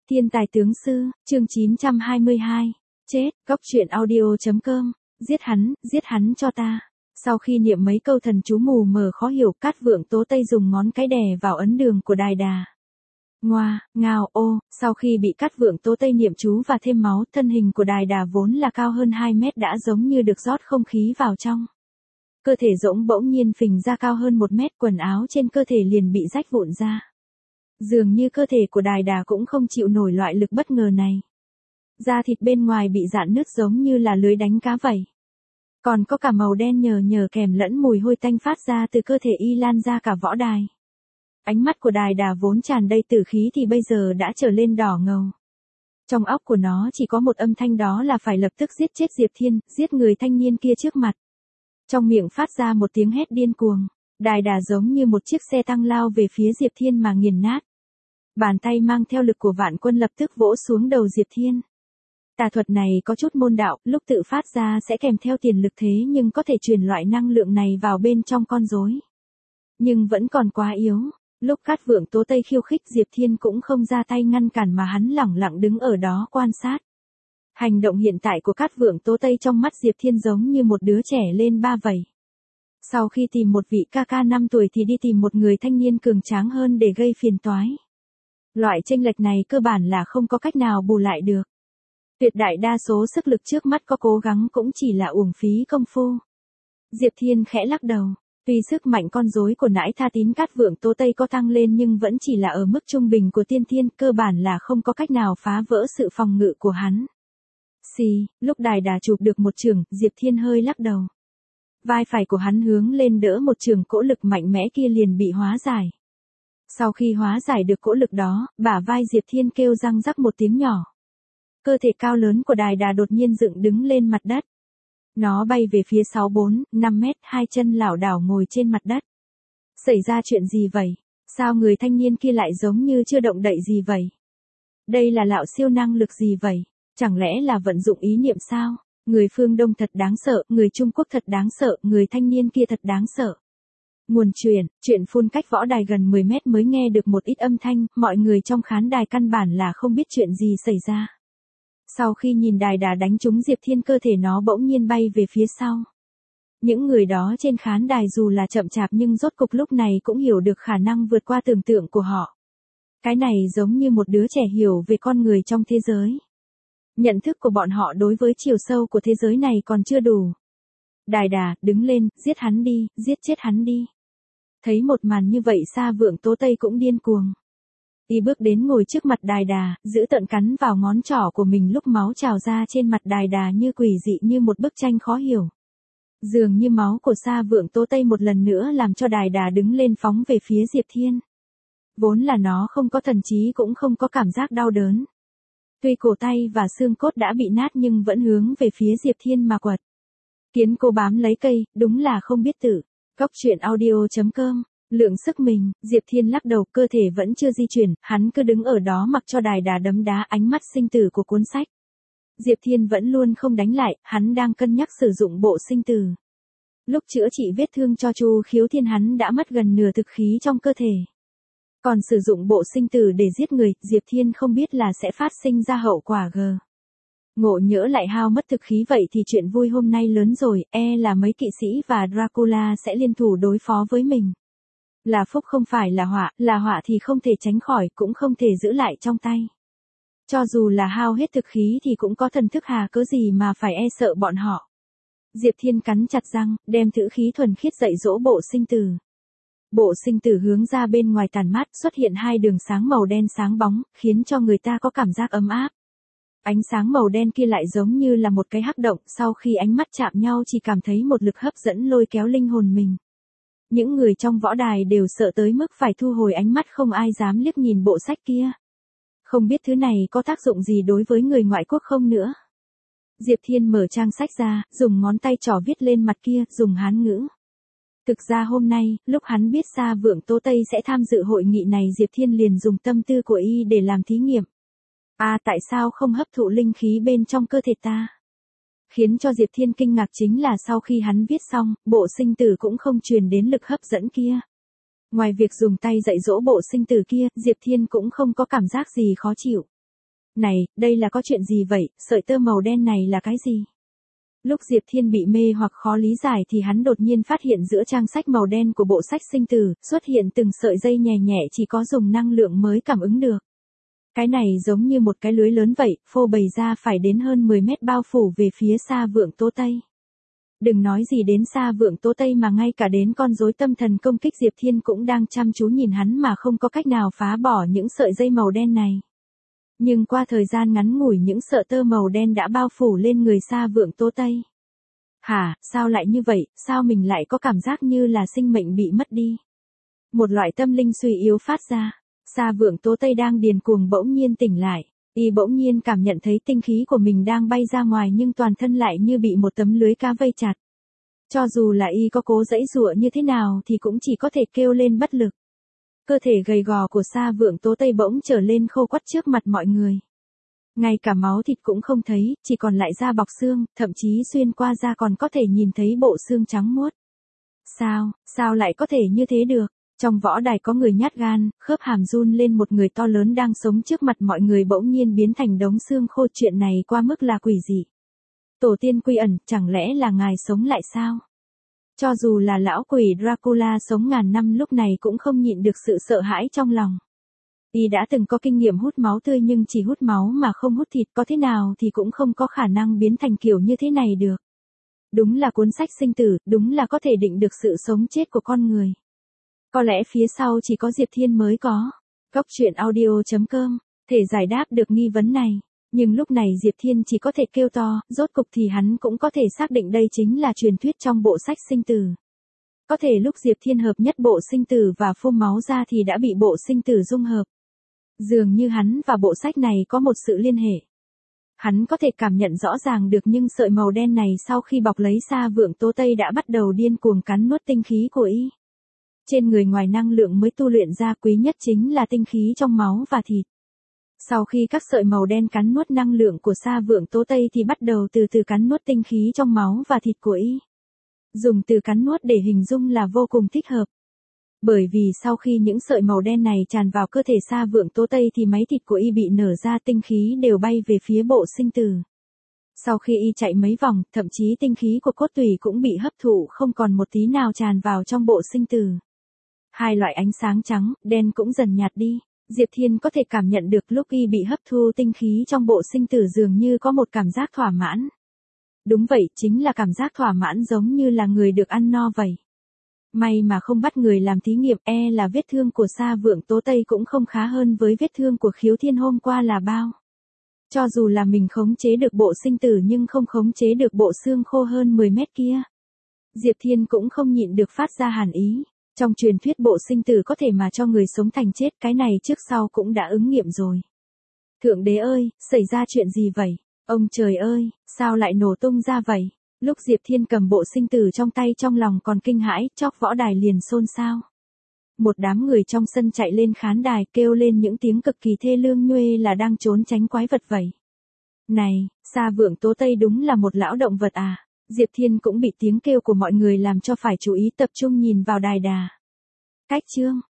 Thiên tài tướng sư, chương 922. Chết, góc truyện audio.com. Giết hắn cho ta. Sau khi niệm mấy câu thần chú mù mờ khó hiểu, Cát Vượng Tố Tây dùng ngón cái đè vào ấn đường của đài đà. Ngoa, ngao, ô, sau khi bị Cát Vượng Tố Tây niệm chú và thêm máu, thân hình của đài đà vốn là cao hơn 2 mét đã giống như được rót không khí vào trong. Cơ thể rỗng bỗng nhiên phình ra cao hơn 1 mét, quần áo trên cơ thể liền bị rách vụn ra. Dường như cơ thể của đài đà cũng không chịu nổi loại lực bất ngờ này. Da thịt bên ngoài bị rạn nứt giống như là lưới đánh cá vậy. Còn có cả màu đen nhờ kèm lẫn mùi hôi tanh phát ra từ cơ thể y lan ra cả võ đài. Ánh mắt của đài đà vốn tràn đầy tử khí thì bây giờ đã trở lên đỏ ngầu. Trong óc của nó chỉ có một âm thanh, đó là phải lập tức giết chết Diệp Thiên, giết người thanh niên kia trước mặt. Trong miệng phát ra một tiếng hét điên cuồng, đài đà giống như một chiếc xe tăng lao về phía Diệp Thiên mà nghiền nát. Bàn tay mang theo lực của vạn quân lập tức vỗ xuống đầu Diệp Thiên. Tà thuật này có chút môn đạo, lúc tự phát ra sẽ kèm theo tiền lực, thế nhưng có thể truyền loại năng lượng này vào bên trong con rối. Nhưng vẫn còn quá yếu. Lúc Cát Vượng Tố Tây khiêu khích, Diệp Thiên cũng không ra tay ngăn cản mà hắn lẳng lặng đứng ở đó quan sát. Hành động hiện tại của Cát Vượng Tố Tây trong mắt Diệp Thiên giống như một đứa trẻ lên 3 vậy. Sau khi tìm một vị ca ca 5 tuổi thì đi tìm một người thanh niên cường tráng hơn để gây phiền toái. Loại chênh lệch này cơ bản là không có cách nào bù lại được. Tuyệt đại đa số sức lực trước mắt có cố gắng cũng chỉ là uổng phí công phu. Diệp Thiên khẽ lắc đầu. Tuy sức mạnh con rối của nãi Tha Tín Cát Vượng Tố Tây có tăng lên nhưng vẫn chỉ là ở mức trung bình của tiên thiên, cơ bản là không có cách nào phá vỡ sự phòng ngự của hắn. Lúc đài đà chụp được một chưởng, Diệp Thiên hơi lắc đầu. Vai phải của hắn hướng lên đỡ một chưởng, cỗ lực mạnh mẽ kia liền bị hóa giải. Sau khi hóa giải được cỗ lực đó, bả vai Diệp Thiên kêu răng rắc một tiếng nhỏ. Cơ thể cao lớn của đài đà đột nhiên dựng đứng lên mặt đất. Nó bay về phía 6-4-5 mét, hai chân lảo đảo ngồi trên mặt đất. Xảy ra chuyện gì vậy? Sao người thanh niên kia lại giống như chưa động đậy gì vậy? Đây là lão siêu năng lực gì vậy? Chẳng lẽ là vận dụng ý niệm sao? Người phương Đông thật đáng sợ, người Trung Quốc thật đáng sợ, người thanh niên kia thật đáng sợ. Nguồn chuyện phun cách võ đài gần 10 mét mới nghe được một ít âm thanh, mọi người trong khán đài căn bản là không biết chuyện gì xảy ra. Sau khi nhìn đài đà đánh trúng Diệp Thiên, cơ thể nó bỗng nhiên bay về phía sau. Những người đó trên khán đài dù là chậm chạp nhưng rốt cục lúc này cũng hiểu được khả năng vượt qua tưởng tượng của họ. Cái này giống như một đứa trẻ hiểu về con người trong thế giới. Nhận thức của bọn họ đối với chiều sâu của thế giới này còn chưa đủ. Đài đà, đứng lên, giết hắn đi, giết chết hắn đi. Thấy một màn như vậy, Sa Vượng Tố Tây cũng điên cuồng. Y bước đến ngồi trước mặt đài đà, giữ tợn cắn vào ngón trỏ của mình, lúc máu trào ra trên mặt đài đà như quỷ dị, như một bức tranh khó hiểu. Dường như máu của Sa Vượng Tố Tây một lần nữa làm cho đài đà đứng lên phóng về phía Diệp Thiên. Vốn là nó không có thần trí cũng không có cảm giác đau đớn. Tuy cổ tay và xương cốt đã bị nát nhưng vẫn hướng về phía Diệp Thiên mà quật. Kiến cô bám lấy cây, đúng là không biết tự. Góc truyện audio.com. Lượng sức mình, Diệp Thiên lắc đầu, cơ thể vẫn chưa di chuyển, hắn cứ đứng ở đó mặc cho đài đà đấm đá, ánh mắt sinh tử của cuốn sách. Diệp Thiên vẫn luôn không đánh lại, hắn đang cân nhắc sử dụng bộ sinh tử. Lúc chữa trị vết thương cho Chu Khiếu Thiên, hắn đã mất gần nửa thực khí trong cơ thể. Còn sử dụng bộ sinh tử để giết người, Diệp Thiên không biết là sẽ phát sinh ra hậu quả g. Ngộ nhỡ lại hao mất thực khí, vậy thì chuyện vui hôm nay lớn rồi, là mấy kỵ sĩ và Dracula sẽ liên thủ đối phó với mình. Là phúc không phải là họa thì không thể tránh khỏi, cũng không thể giữ lại trong tay. Cho dù là hao hết thực khí thì cũng có thần thức, hà cớ gì mà phải sợ bọn họ. Diệp Thiên cắn chặt răng, đem thử khí thuần khiết dạy dỗ bộ sinh tử. Bộ sinh tử hướng ra bên ngoài tàn mát, xuất hiện hai đường sáng màu đen sáng bóng, khiến cho người ta có cảm giác ấm áp. Ánh sáng màu đen kia lại giống như là một cái hắc động, sau khi ánh mắt chạm nhau chỉ cảm thấy một lực hấp dẫn lôi kéo linh hồn mình. Những người trong võ đài đều sợ tới mức phải thu hồi ánh mắt, không ai dám liếc nhìn bộ sách kia. Không biết thứ này có tác dụng gì đối với người ngoại quốc không nữa. Diệp Thiên mở trang sách ra, dùng ngón tay trỏ viết lên mặt kia, dùng Hán ngữ. Thực ra hôm nay, lúc hắn biết Sa Vượng Tố Tây sẽ tham dự hội nghị này, Diệp Thiên liền dùng tâm tư của y để làm thí nghiệm. Tại sao không hấp thụ linh khí bên trong cơ thể ta? Khiến cho Diệp Thiên kinh ngạc chính là sau khi hắn viết xong, bộ sinh tử cũng không truyền đến lực hấp dẫn kia. Ngoài việc dùng tay dạy dỗ bộ sinh tử kia, Diệp Thiên cũng không có cảm giác gì khó chịu. Này, đây là có chuyện gì vậy, sợi tơ màu đen này là cái gì? Lúc Diệp Thiên bị mê hoặc khó lý giải thì hắn đột nhiên phát hiện giữa trang sách màu đen của bộ sách sinh tử, xuất hiện từng sợi dây nhẹ nhẹ chỉ có dùng năng lượng mới cảm ứng được. Cái này giống như một cái lưới lớn vậy, phô bày ra phải đến hơn 10 mét bao phủ về phía Sa Vượng Tố Tây. Đừng nói gì đến Sa Vượng Tố Tây mà ngay cả đến con rối tâm thần công kích Diệp Thiên cũng đang chăm chú nhìn hắn mà không có cách nào phá bỏ những sợi dây màu đen này. Nhưng qua thời gian ngắn ngủi những sợi tơ màu đen đã bao phủ lên người Sa Vượng Tố Tây. Hả, sao lại như vậy, sao mình lại có cảm giác như là sinh mệnh bị mất đi? Một loại tâm linh suy yếu phát ra. Sa Vượng Tố Tây đang điên cuồng bỗng nhiên tỉnh lại. Y bỗng nhiên cảm nhận thấy tinh khí của mình đang bay ra ngoài nhưng toàn thân lại như bị một tấm lưới cá vây chặt. Cho dù là y có cố giãy giụa như thế nào thì cũng chỉ có thể kêu lên bất lực. Cơ thể gầy gò của Sa Vượng Tố Tây bỗng trở lên khô quắt trước mặt mọi người. Ngay cả máu thịt cũng không thấy, chỉ còn lại da bọc xương, thậm chí xuyên qua da còn có thể nhìn thấy bộ xương trắng muốt. Sao lại có thể như thế được? Trong võ đài có người nhát gan, khớp hàm run lên, một người to lớn đang sống trước mặt mọi người bỗng nhiên biến thành đống xương khô, chuyện này qua mức là quỷ dị. Tổ tiên quy ẩn, chẳng lẽ là ngài sống lại sao? Cho dù là lão quỷ Dracula sống ngàn năm lúc này cũng không nhịn được sự sợ hãi trong lòng. Y đã từng có kinh nghiệm hút máu tươi nhưng chỉ hút máu mà không hút thịt, có thế nào thì cũng không có khả năng biến thành kiểu như thế này được. Đúng là cuốn sách sinh tử, đúng là có thể định được sự sống chết của con người. Có lẽ phía sau chỉ có Diệp Thiên mới có. Góc truyện audio.com thể giải đáp được nghi vấn này. Nhưng lúc này Diệp Thiên chỉ có thể kêu to, rốt cục thì hắn cũng có thể xác định đây chính là truyền thuyết trong bộ sách sinh tử. Có thể lúc Diệp Thiên hợp nhất bộ sinh tử và phun máu ra thì đã bị bộ sinh tử dung hợp. Dường như hắn và bộ sách này có một sự liên hệ. Hắn có thể cảm nhận rõ ràng được, nhưng sợi màu đen này sau khi bọc lấy Sa Vượng Tố Tây đã bắt đầu điên cuồng cắn nuốt tinh khí của y. Trên người ngoài năng lượng mới tu luyện ra quý nhất chính là tinh khí trong máu và thịt. Sau khi các sợi màu đen cắn nuốt năng lượng của Sa Vượng Tố Tây thì bắt đầu từ từ cắn nuốt tinh khí trong máu và thịt của y. Dùng từ cắn nuốt để hình dung là vô cùng thích hợp. Bởi vì sau khi những sợi màu đen này tràn vào cơ thể Sa Vượng Tố Tây thì máy thịt của y bị nở ra, tinh khí đều bay về phía bộ sinh tử. Sau khi y chạy mấy vòng, thậm chí tinh khí của cốt tủy cũng bị hấp thụ, không còn một tí nào tràn vào trong bộ sinh tử. Hai loại ánh sáng trắng, đen cũng dần nhạt đi. Diệp Thiên có thể cảm nhận được lúc y bị hấp thu tinh khí trong bộ sinh tử dường như có một cảm giác thỏa mãn. Đúng vậy, chính là cảm giác thỏa mãn giống như là người được ăn no vậy. May mà không bắt người làm thí nghiệm, là vết thương của Sa Vượng Tố Tây cũng không khá hơn với vết thương của Khiếu Thiên hôm qua là bao. Cho dù là mình khống chế được bộ sinh tử nhưng không khống chế được bộ xương khô hơn 10 mét kia. Diệp Thiên cũng không nhịn được phát ra hàn ý. Trong truyền thuyết bộ sinh tử có thể mà cho người sống thành chết, cái này trước sau cũng đã ứng nghiệm rồi. Thượng đế ơi, xảy ra chuyện gì vậy? Ông trời ơi, sao lại nổ tung ra vậy? Lúc Diệp Thiên cầm bộ sinh tử trong tay trong lòng còn kinh hãi, chóc võ đài liền xôn xao. Một đám người trong sân chạy lên khán đài kêu lên những tiếng cực kỳ thê lương nhuê là đang trốn tránh quái vật vậy. Này, Sa Vượng Tố Tây đúng là một lão động vật à? Diệp Thiên cũng bị tiếng kêu của mọi người làm cho phải chú ý, tập trung nhìn vào đài đà. Cách chương